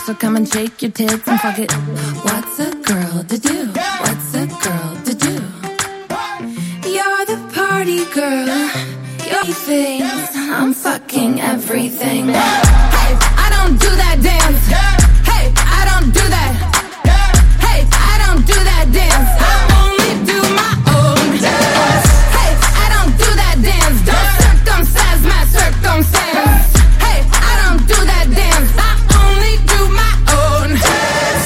so come and shake your tits and fuck it. What's a girl to do? What's a girl to do? You're the party girl. You're things. I'm fucking everything. Hey, I don't do that dance. Hey, I don't do that. Hey, I don't do that dance. I only do my own dance. Hey, I don't do that dance. Don't circumcise my circumstance. Hey, I don't do that dance. I only do my own dance.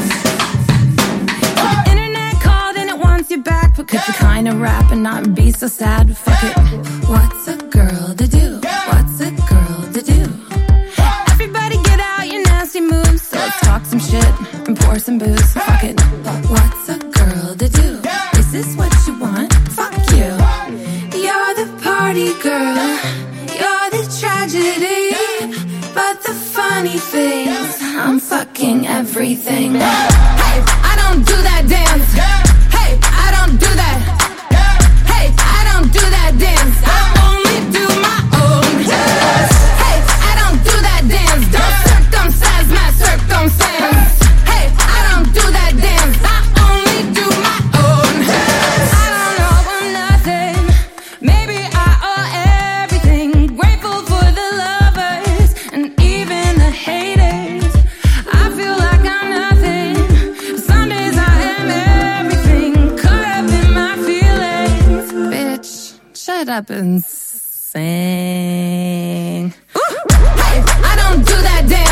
The internet called and it wants you back, but could you kind of rap and not be so sad? Fuck it. What's a girl to do? What's a girl to do? Everybody get out your nasty moves. So let's talk some shit and pour some booze. Fuck it. What's a girl to do? Is this what you want? Fuck you. You're the party girl. You're the tragedy. But the funny thing is, I'm fucking everything. Hey, I don't do that dance. Hey, I don't do that. Hey, I don't do that dance. I only do my own dance. Hey, I don't do that dance. Don't circumcise my circumstance. Hey, I don't do that dance. I only do my own dance. I don't know, I'm nothing. Maybe I owe everything. Grateful for the lovers and even the haters. I feel like I'm nothing. Some days I am everything. Caught up in my feelings. Bitch, shut up and sing. Ooh. Hey, I don't do that dance.